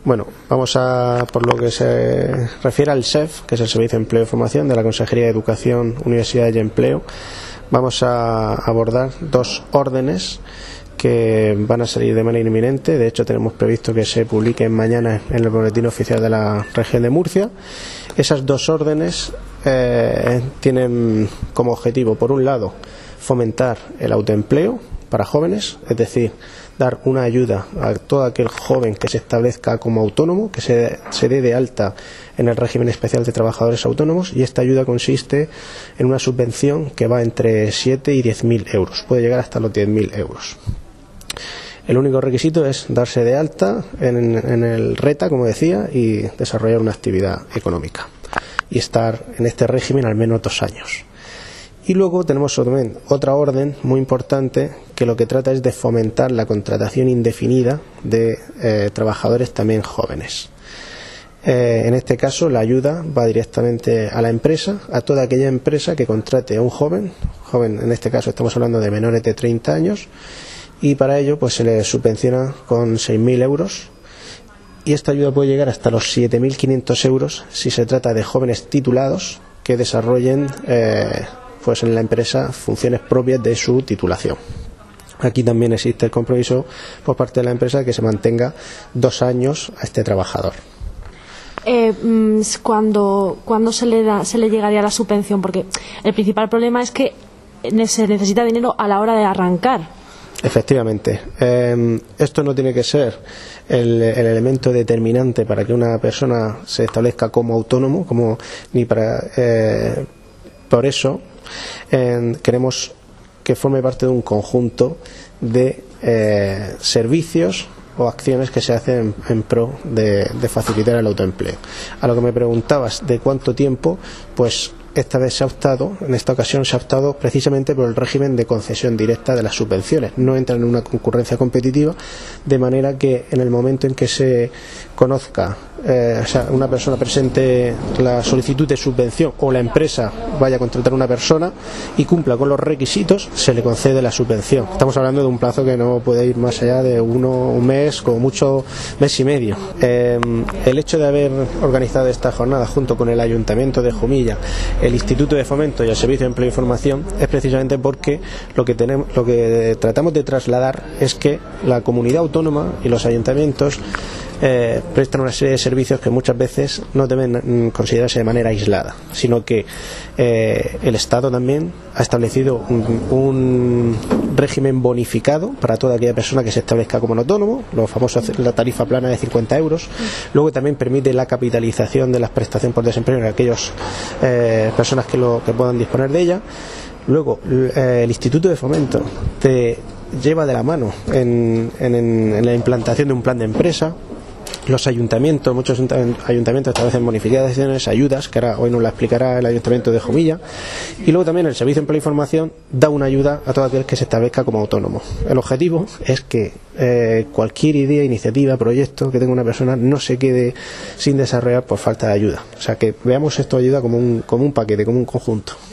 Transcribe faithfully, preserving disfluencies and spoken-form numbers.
Bueno, vamos a, por lo que se refiere al S E F, que es el Servicio de Empleo y Formación de la Consejería de Educación, Universidad y Empleo, vamos a abordar dos órdenes que van a salir de manera inminente. De hecho, tenemos previsto que se publiquen mañana en el Boletín Oficial de la Región de Murcia. Esas dos órdenes eh, tienen como objetivo, por un lado, fomentar el autoempleo para jóvenes, es decir, dar una ayuda a todo aquel joven que se establezca como autónomo, que se, se dé de alta en el régimen especial de trabajadores autónomos, y esta ayuda consiste en una subvención que va entre siete y diez mil euros, puede llegar hasta los diez mil euros. El único requisito es darse de alta en, en el RETA, como decía, y desarrollar una actividad económica y estar en este régimen al menos dos años. Y luego tenemos otra orden muy importante que lo que trata es de fomentar la contratación indefinida de eh, trabajadores también jóvenes. Eh, en este caso la ayuda va directamente a la empresa, a toda aquella empresa que contrate a un joven, joven en este caso estamos hablando de menores de treinta años, y para ello pues se le subvenciona con seis mil euros, y esta ayuda puede llegar hasta los siete mil quinientos euros si se trata de jóvenes titulados que desarrollen eh, pues en la empresa funciones propias de su titulación. Aquí también existe el compromiso por parte de la empresa de que se mantenga dos años a este trabajador. Eh, cuando cuando se le da, se le llegaría la subvención, porque el principal problema es que se necesita dinero a la hora de arrancar. Efectivamente, eh, esto no tiene que ser el, el elemento determinante para que una persona se establezca como autónomo, como ni para eh, por eso eh, queremos que forme parte de un conjunto de eh, servicios o acciones que se hacen en, en pro de, de facilitar el autoempleo. A lo que me preguntabas de cuánto tiempo, pues esta vez se ha optado, en esta ocasión se ha optado precisamente por el régimen de concesión directa de las subvenciones. No entran en una concurrencia competitiva, de manera que en el momento en que se conozca, eh, o sea, una persona presente la solicitud de subvención o la empresa vaya a contratar a una persona y cumpla con los requisitos, se le concede la subvención. Estamos hablando de un plazo que no puede ir más allá de uno, un mes, como mucho mes y medio. Eh, el hecho de haber organizado esta jornada junto con el Ayuntamiento de Jumilla, el Instituto de Fomento y el Servicio de Empleo y Formación es precisamente porque lo que tenemos, lo que tratamos de trasladar es que la comunidad autónoma y los ayuntamientos eh, prestan una serie de servicios que muchas veces no deben considerarse de manera aislada, sino que eh, el Estado también ha establecido un, un régimen bonificado para toda aquella persona que se establezca como autónomo, los famosos, la tarifa plana de cincuenta euros. Luego también permite la capitalización de las prestaciones por desempleo en aquellas eh, personas que, lo, que puedan disponer de ella. Luego eh, el Instituto de Fomento te lleva de la mano en, en, en la implantación de un plan de empresa. Los ayuntamientos, muchos ayuntamientos establecen bonificaciones, ayudas, que ahora hoy nos la explicará el Ayuntamiento de Jumilla. Y luego también el Servicio de Empleo y Formación da una ayuda a todo aquel que se establezca como autónomo. El objetivo es que eh, cualquier idea, iniciativa, proyecto que tenga una persona no se quede sin desarrollar por falta de ayuda. O sea, que veamos esto ayuda como un, como un paquete, como un conjunto.